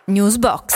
Newsbox.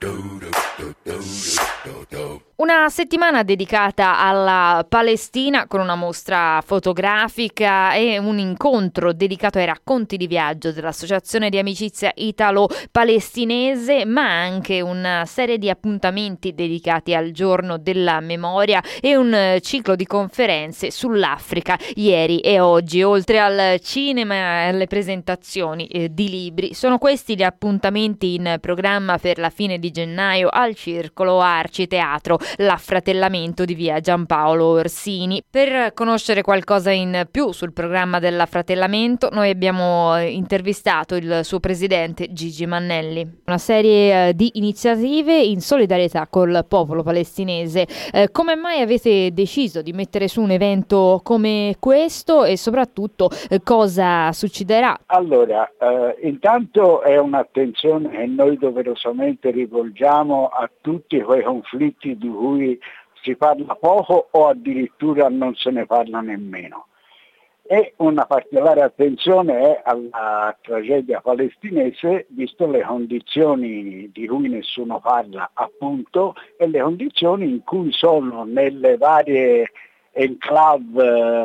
Una settimana dedicata alla Palestina con una mostra fotografica e un incontro dedicato ai racconti di viaggio dell'Associazione di Amicizia Italo-Palestinese, ma anche una serie di appuntamenti dedicati al Giorno della Memoria e un ciclo di conferenze sull'Africa ieri e oggi. Oltre al cinema e alle presentazioni di libri, sono questi gli appuntamenti in programma per la fine di gennaio al Circolo Arciteatro, l'affratellamento di via Giampaolo Orsini. Per conoscere qualcosa in più sul programma dell'affratellamento, noi abbiamo intervistato il suo presidente Gigi Mannelli. Una serie di iniziative in solidarietà col popolo palestinese. Come mai avete deciso di mettere su un evento come questo e soprattutto cosa succederà? Allora, intanto è un'attenzione che noi doverosamente rivolgiamo a tutti quei conflitti di cui si parla poco o addirittura non se ne parla nemmeno. E una particolare attenzione è alla tragedia palestinese, visto le condizioni di cui nessuno parla, appunto, e le condizioni in cui sono nelle varie enclave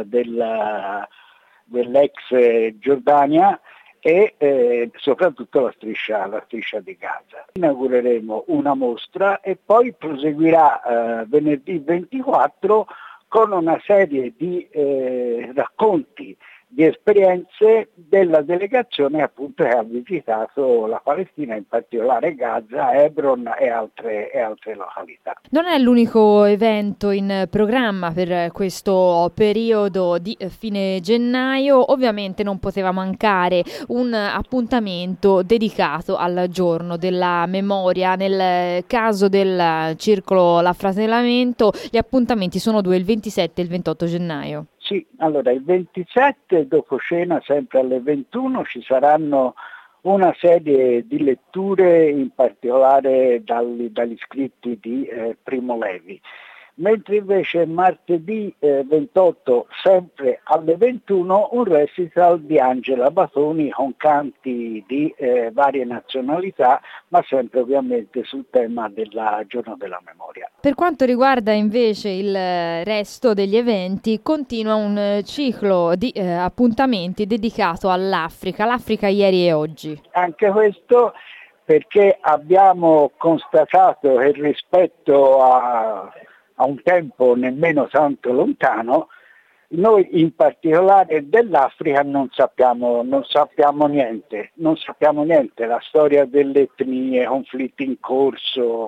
dell'ex Giordania e soprattutto la striscia di Gaza. Inaugureremo una mostra e poi proseguirà venerdì 24 con una serie di racconti, di esperienze della delegazione appunto che ha visitato la Palestina, in particolare Gaza, Hebron e altre località. Non è l'unico evento in programma per questo periodo di fine gennaio, ovviamente non poteva mancare un appuntamento dedicato al Giorno della Memoria. Nel caso del Circolo L'Affratellamento gli appuntamenti sono due, il 27 e il 28 gennaio. Sì, allora il 27 dopo cena, sempre alle 21, ci saranno una serie di letture, in particolare dagli scritti di Primo Levi. Mentre invece martedì 28, sempre alle 21, un recital di Angela Batoni con canti di varie nazionalità, ma sempre ovviamente sul tema del Giorno della Memoria. Per quanto riguarda invece il resto degli eventi, continua un ciclo di appuntamenti dedicato all'Africa, l'Africa ieri e oggi. Anche questo perché abbiamo constatato che rispetto a un tempo nemmeno tanto lontano, noi in particolare dell'Africa non sappiamo niente, la storia delle etnie, conflitti in corso,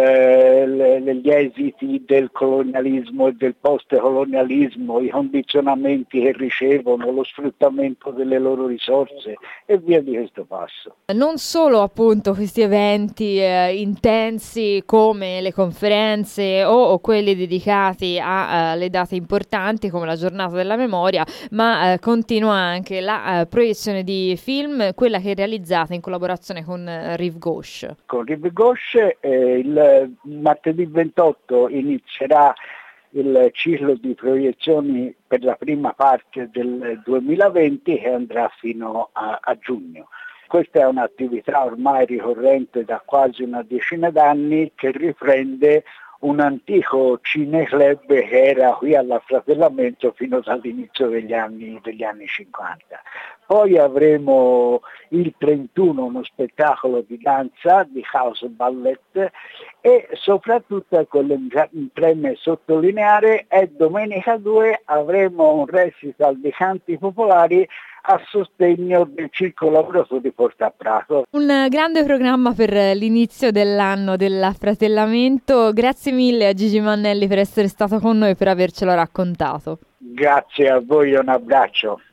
gli esiti del colonialismo e del post-colonialismo, i condizionamenti che ricevono, lo sfruttamento delle loro risorse e via di questo passo. Non solo appunto questi eventi intensi come le conferenze o quelli dedicati alle date importanti come la Giornata della Memoria, ma continua anche la proiezione di film, quella che è realizzata in collaborazione con Rive Gauche. Con Rive Gauche il martedì 28 inizierà il ciclo di proiezioni per la prima parte del 2020 che andrà fino a giugno. Questa è un'attività ormai ricorrente da quasi una decina d'anni che riprende un antico cineclub che era qui all'Affratellamento fino dall'inizio degli anni 50. Poi avremo il 31 uno spettacolo di danza, di house ballet e soprattutto, quello che mi preme sottolineare, è domenica 2 avremo un recital di canti popolari a sostegno del Circolo Lavoratori Porta a Prato. Un grande programma per l'inizio dell'anno dell'affratellamento. Grazie mille a Gigi Mannelli per essere stato con noi e per avercelo raccontato. Grazie a voi, un abbraccio.